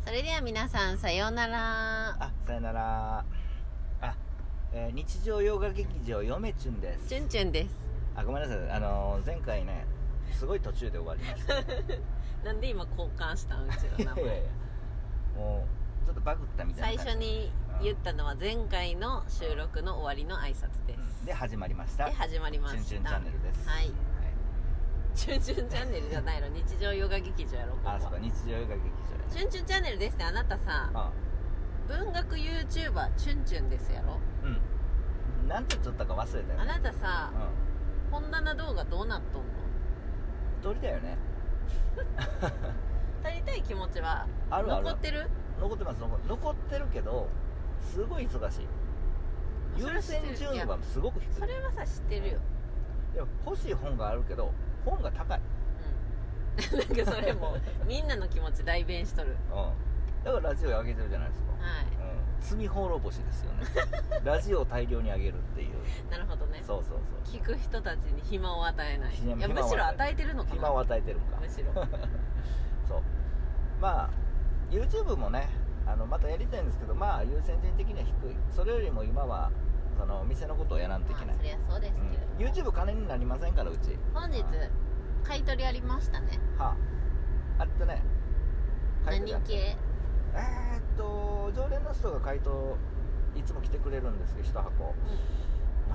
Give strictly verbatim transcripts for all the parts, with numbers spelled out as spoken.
それでは皆さんさようなら。 あ、さよなら。あ、えー、日常洋画劇場よめちゅんです。 チュンチュンです。 あ、ごめんなさい、あのー、前回ねすごい途中で終わりましたなんで今交換したんうちの名前。 いやいやもうちょっとバグったみたいな最初に言ったのは前回の収録の終わりの挨拶です、 うん、で始まりましたで始まりましたチュンチュンチャンネルです。 はい、 はい、 チュンチュンチャンネルじゃないの日常ヨガ劇場やろここは。 あ、そうか、日常ヨガ劇場や。 チュンチュンチャンネルですって。あなたさ、 あ文学 YouTuber チュンチュンですやろ。 うん、なんて言っとったか忘れたよ、ね、 あなたさ、 うん、 本棚動画どうなっとんの？ 撮りだよね撮りたい気持ちはあるある残ってる？ 残ってます。残残ってるけどすごい忙しい。優先順位はすごく低い。 それはさ知ってるよ。 でも欲しい本があるけど本が高い。 うんなんかそれもみんなの気持ち代弁しとる。 うん、だからラジオ上げてるじゃないですか。 はい、 うん、罪滅ぼしですよねラジオを大量に上げるっていう。 なるほどね。 そうそうそう。 聞く人たちに暇を与えない。いや、むしろ与えてるのかな。 暇を与えてるんか。 むしろそう。まあ YouTube もね、あのまたやりたいんですけど、まあ優先順位的には低い。それよりも今はその店のことをやらんといけない。 まあ、そりゃそうですけど、 うん、YouTube 金になりませんからうち。 本日買い取りありましたね。 はあ、あったね。 何系？ えー、っと常連の人が回答いつも来てくれるんですけど、一箱、うん、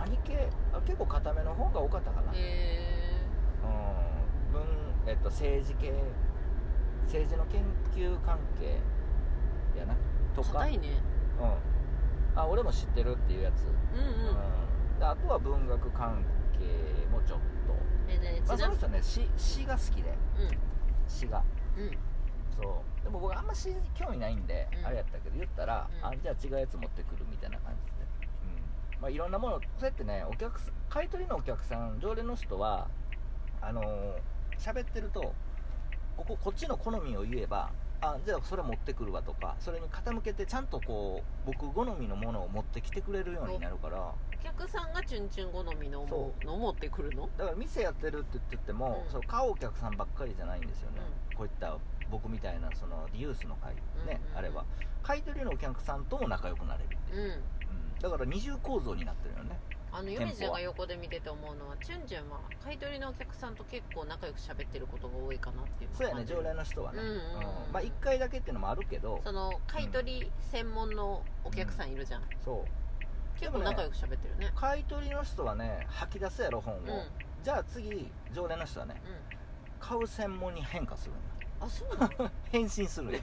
何系？あ、結構固めの本が多かったかな。 へえー、うん、文、えっと、政治系、政治の研究関係やなとか。 硬いね。 うん、あ、俺も知ってるっていうやつ。 うんうん、 うん、であとは文学関係もちょっと。 えね、 まあ、その人ね、詩、詩が好きで、 うん、 詩が、 うん、 そうでも僕あんま詩興味ないんで、うん、あれやったけど言ったら、うん、あ、じゃあ違うやつ持ってくるみたいな感じで、うん、まあいろんなもの、そうやってね、お客さん、買い取りのお客さん、常連の人はあのー、喋ってるとこここっちの好みを言えば、あ、じゃあそれ持ってくるわとか、それに傾けてちゃんとこう僕好みのものを持ってきてくれるようになるから。 お客さんがチュンチュン好みのものを持ってくるの？ だから店やってるって言っても、うん、その買うお客さんばっかりじゃないんですよね、うん、こういった僕みたいなそのリユースの会ね、うんうんうん、あれば買い取りのお客さんとも仲良くなれるっていう、うんうん、だから二重構造になってるよね。 あのヨメちゃんが横で見てて思うのは、チュンチュンは買い取りのお客さんと結構仲良く喋ってることが多いかなっていう。 そうやね、常連の人はね、うんうんうん、 うん、 まあいっかいだけっていうのもあるけど、 その買い取り専門のお客さんいるじゃん、うん、 そう結構仲良く喋ってるね。 買い取りの人はね、吐き出すやろ本を、うん、じゃあ次常連の人はね、うん、買う専門に変化するんだ。 あ、そうなの変身するよ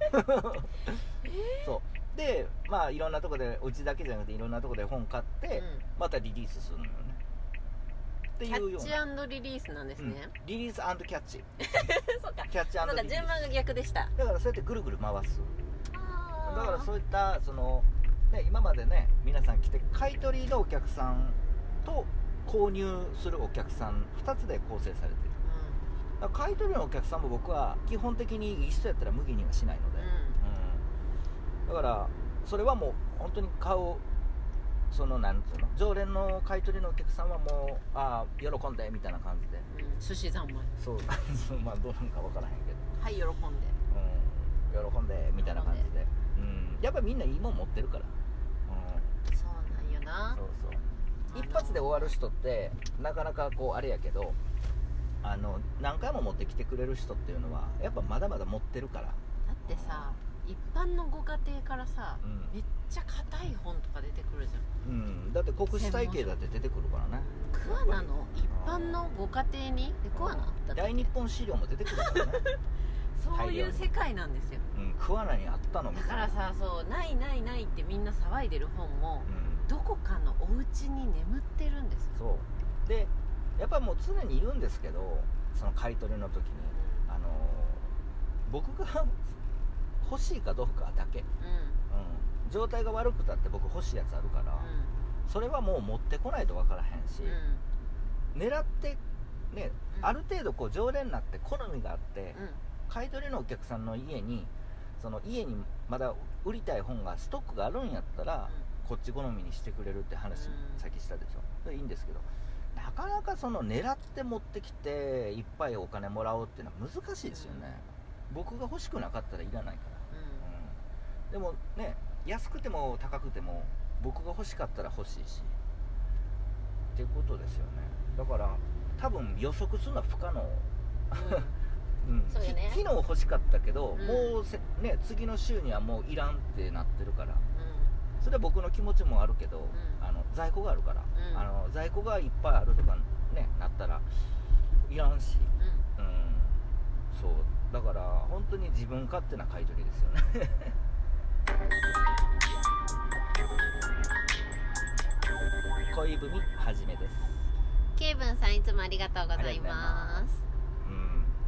そうで、まあいろんなとこで、うちだけじゃなくていろんなとこで本買って、うん、またリリースするのよねっていうような。 キャッチ&リリースなんですね、 うん、リリース&キャッチそうか、 キャッチ&リリース。 そうか、順番が逆でした。 だからそうやってぐるぐる回す。 あ、 だからそういったそのね、今までね、皆さん来て買い取りのお客さんと購入するお客さんふたつで構成されてる、うん、だから買い取りのお客さんも僕は基本的にいい人やったら無限にはしないので、うんうん、だからそれはもう本当に買う、そのなんつうの、常連の買い取りのお客さんはもう、ああ喜んでみたいな感じで、 うん、寿司三昧。 そうまあどうなんか分からへんけど、 はい、喜んで、 うん、喜んでみたいな感じで、うん、やっぱみんないいもん持ってるから、 そうなんよな。 そうそう、一発で終わる人ってなかなかこうあれやけど、あの何回も持ってきてくれる人っていうのはやっぱまだまだ持ってるから。 だってさ、一般のご家庭からさ、うん、めっちゃ硬い本とか出てくるじゃん、うん、 だって国史体系だって出てくるからね。 桑名の一般のご家庭に桑名大日本資料も出てくるからねそういう世界なんですよ、 うん、桑名にあったのみたいな。 だからさ、そうないないないってみんな騒いでる本も、うん、どこかのお家に眠ってるんですよ。 そうで、やっぱりもう常に言うんですけど、その買い取りの時に、うん、あの僕が欲しいかどうかだけ、うんうん、状態が悪くたって僕欲しいやつあるから、うん、それはもう持ってこないと分からへんし、うん、狙ってね、うん、ある程度こう常連になって好みがあって、うん、買い取りのお客さんの家にその家にまだ売りたい本がストックがあるんやったら、うん、こっち好みにしてくれるって話、うん、さっきしたでしょ。いいんですけど、なかなかその狙って持ってきていっぱいお金もらおうっていうのは難しいですよね、うん、僕が欲しくなかったらいらないから、 でもね、安くても高くても僕が欲しかったら欲しいしっていうことですよね。だから多分予測するのは不可能、うんうん、 そうよね。 昨日欲しかったけど、 うん、 もうせ、ね、次の週にはもういらんってなってるから、 うん、 それは僕の気持ちもあるけど、 うん、 あの在庫があるから、 うん、 あの在庫がいっぱいあるとかねなったらいらんし、うん、うん、そうだから本当に自分勝手な買い取りですよね恋文はじめです。 ケイブンさん、いつもありがとうございます。 うん、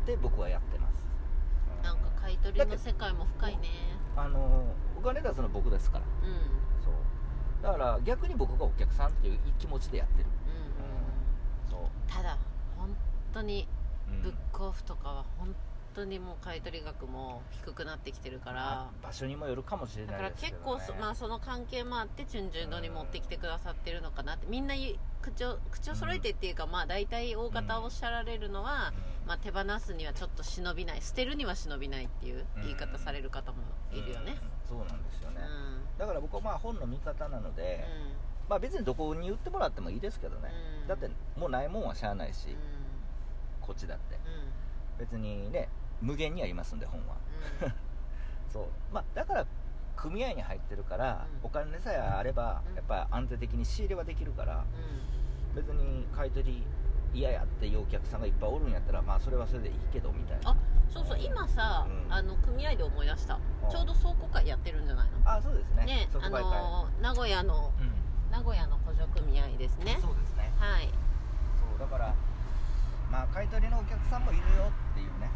で僕はやってます、 うん、なんか買い取りの世界も深いね。 あのお金出すの僕ですから、うん、そうだから逆に僕がお客さんっていう気持ちでやってる、うんうん、そうただ本当にブックオフとかは本当にもう買い取り額も低くなってきてるから、 場所にもよるかもしれないですけど、ね、 だから結構 そ,、まあ、その関係もあってチュンジュンドに持ってきてくださってるのかなって、みんな口を口を揃えてっていうか、うん、まあ大体大方おっしゃられるのは、うん、まあ、手放すにはちょっと忍びない、捨てるには忍びないっていう言い方される方もいるよね、 うんうん、そうなんですよね、うん、だから僕はまあ本の見方なので、 うん、 まあ、別にどこに売ってもらってもいいですけどね、うん、だってもうないもんはしゃあないし、うん、こっちだって、うん、別にね無限にありますんで本は、うん、そう、まあ、だから組合に入ってるから、うん、お金さえあれば、うん、やっぱ安定的に仕入れはできるから、うん、別に買い取り嫌やっていうお客さんがいっぱいおるんやったら、まあそれはそれでいいけどみたいな。 あ、そうそう、今さ、うん、あの組合で思い出した、うん、ちょうど倉庫会やってるんじゃないの？ あ、そうですね、 ね、あの名古屋の、うん、名古屋の補助組合ですね。 そうですね、 はい。 そうだからまあ買い取りのお客さんもいるよっていうね。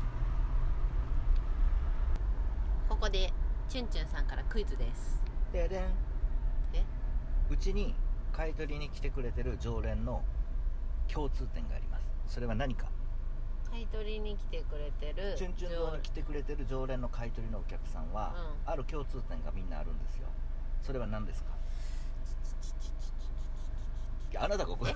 ここでチュンチュンさんからクイズです。 ででん。 え？ うちに買い取りに来てくれてる常連の共通点があります。それは何か？ 買い取りに来てくれてるチュンチュン堂に来てくれてる常連の買い取りのお客さんは、うん、ある共通点がみんなあるんですよ。それは何ですか？あなたがここ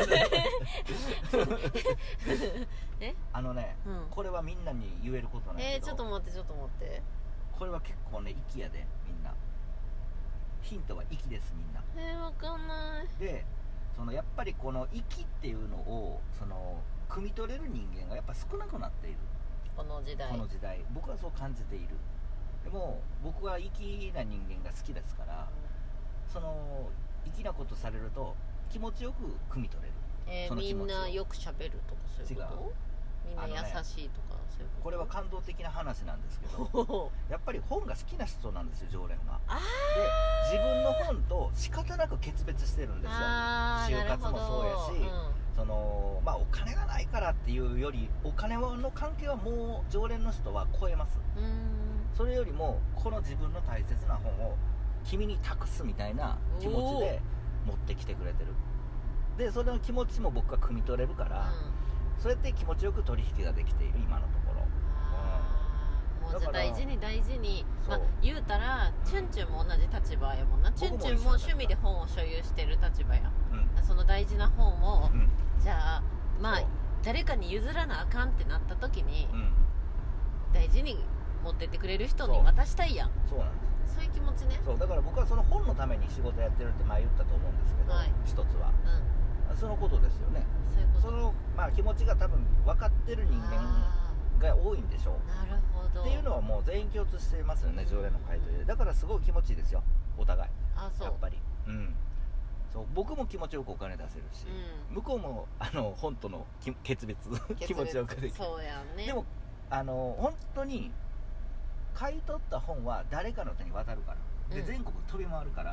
えあのね、うん、これはみんなに言えることなんだけど、 えー、ちょっと待ってちょっと待ってこれは結構ね粋やで、みんなヒントは粋です、みんな。 えー、わかんない。 でそのやっぱりこの粋っていうのをその汲み取れる人間がやっぱ少なくなっている、 この時代この時代僕はそう感じている。でも僕は粋な人間が好きですから、うん、その粋なことされると気持ちよく汲み取れる、 えー、その気持ちを。みんなよく喋るとかそういうこと？みんな優しいとか、ね、そういうこと？ これは感動的な話なんですけどやっぱり本が好きな人なんですよ、常連は。 あで自分の本と仕方なく決別してるんですよ。就活もそうやし、うん、そのまあお金がないからっていうよりお金の関係はもう常連の人は超えます。 うん、 それよりもこの自分の大切な本を君に託すみたいな気持ちで持ってきてくれてる。でそれの気持ちも僕は汲み取れるから、うん、そうやって気持ちよく取引ができている今のところ。 もうじゃあ大事に大事に、まあ、言うたらチュンチュンも同じ立場やもんな。チュンチュンも趣味で本を所有してる立場や、うん、その大事な本を、うん、じゃあまあ誰かに譲らなあかんってなった時に、うん、大事に持ってってくれる人に渡したいやん。 そうなんです。 そういう気持ちね。 そうだから僕はその本のために仕事やってるって前言ったと思うんですけど、はい、一つは、うん、そのことですよね。 そういうこと。 その、まあ、気持ちが多分分かってる人間が多いんでしょう。 なるほど。 っていうのはもう全員共通していますよね、常連の買い取りで。だからすごい気持ちいいですよ、お互い。 あ、そう。 やっぱり、うん、そう僕も気持ちよくお金出せるし、うん、向こうもあの本との決別気持ちよくできる。 そうやね。 でもあの本当に買い取った本は誰かの手に渡るから、で、うん、全国飛び回るから、うん、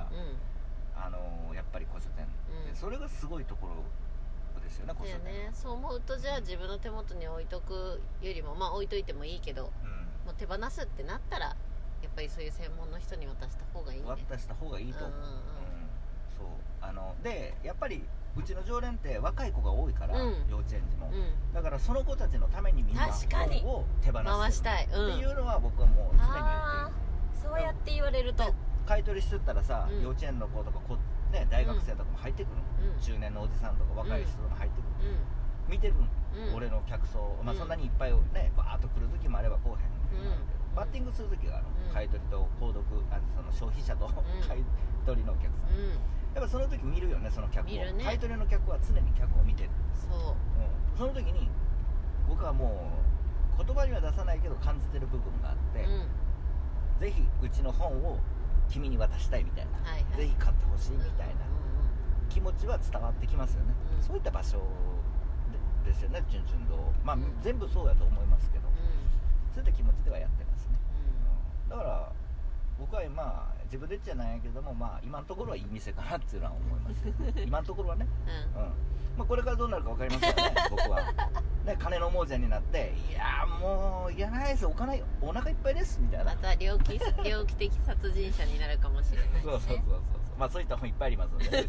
あのやっぱり古書店、うん、それがすごいところですよね、古書店。 ね、そう思うとじゃあ自分の手元に置いとくよりも、まあ置いといてもいいけど、うん、もう手放すってなったらやっぱりそういう専門の人に渡した方がいいね。 渡した方がいいと思う。うんうんうん、そうあのでやっぱりうちの常連って若い子が多いから、うん、幼稚園児も、うん、だからその子たちのためにみんな本を手放す回したい、うん、 っていうのは僕はもう常に言っている。 そうやって言われると買い取りしてったらさ、うん、幼稚園の子とかこ、ね、大学生とかも入ってくる、うん、中年のおじさんとか若い人とか入ってくる、うん、見てるの、うん、俺の客層、まあ、そんなにいっぱいねバーッと来る時もあれば来おへん時もあるけど、うバッティングするときがある、うん、買い取りと購読、あその消費者と、うん、買い取りのお客さん、うん、やっぱその時見るよね、その客を、ね、買い取りの客は常に客を見てる。 そう、うん、 その時に僕はもう言葉には出さないけど感じてる部分があって、うん、ぜひうちの本を君に渡したいみたいな、はいはい、ぜひ買ってほしいみたいな気持ちは伝わってきますよね、うん、そういった場所でですよね、チュンチュン堂、まあ、うん、全部そうだと思いますけど、うん、そういった気持ちではやってますね、うん、だから僕はまあ自分で言っちゃないけども、まあ今のところはいい店かなっていうのは思います今のところはね、うん、うん、まあ、これからどうなるか分かりませんよね僕はね、金の亡者になっていやもういらないです、お金お腹いっぱいですみたいな、 また猟奇猟奇的殺人者になるかもしれない、ね、 そうそうそうそう、まあそういった本いっぱいありますのでそう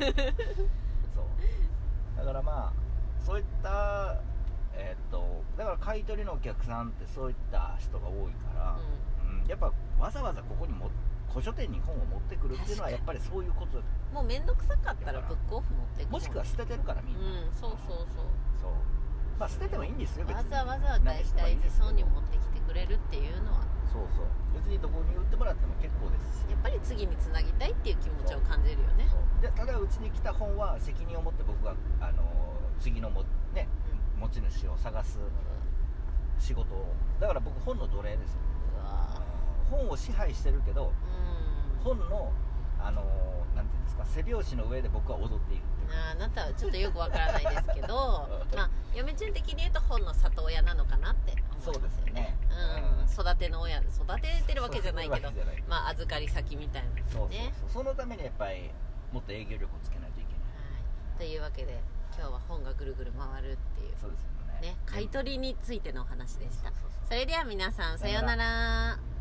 だからまあそういったえー、っとだから買い取りのお客さんってそういった人が多いから、うんうん、やっぱわざわざここにも古書店に本を持ってくるっていうのはやっぱりそういうこと。 もう面倒くさかったらブックオフ持ってくる、 もしくは捨ててるからみんな、 うん、そうそうそうそう、まあ捨ててもいいんですよ別に、 わざわざ大事そうに持ってきてくれるっていうのは、 そうそう、別にどこに売ってもらっても結構ですし、 やっぱり次につなぎたいっていう気持ちを感じるよね。 そうでただうちに来た本は責任を持って僕があの次のも、ね、うん、持ち主を探す仕事を、だから僕本の奴隷ですよ、うわ、本を支配してるけど、うん、本のあのなんていうんですか、背拍子の上で僕は踊っているっていう。 あ、あなたはちょっとよくわからないですけどまあ嫁チュン的に言うと本の里親なのかなって思いますよね。 そうですよね、 うん、育ての親、育ててるわけじゃないけど、まあ預かり先みたいな、ね、 そうそうそう、そのためにやっぱりもっと営業力をつけないといけない、 はい、というわけで今日は本がぐるぐる回るっていう、 そうですよね、 ね、買い取りについてのお話でした。それでは皆さんさようなら。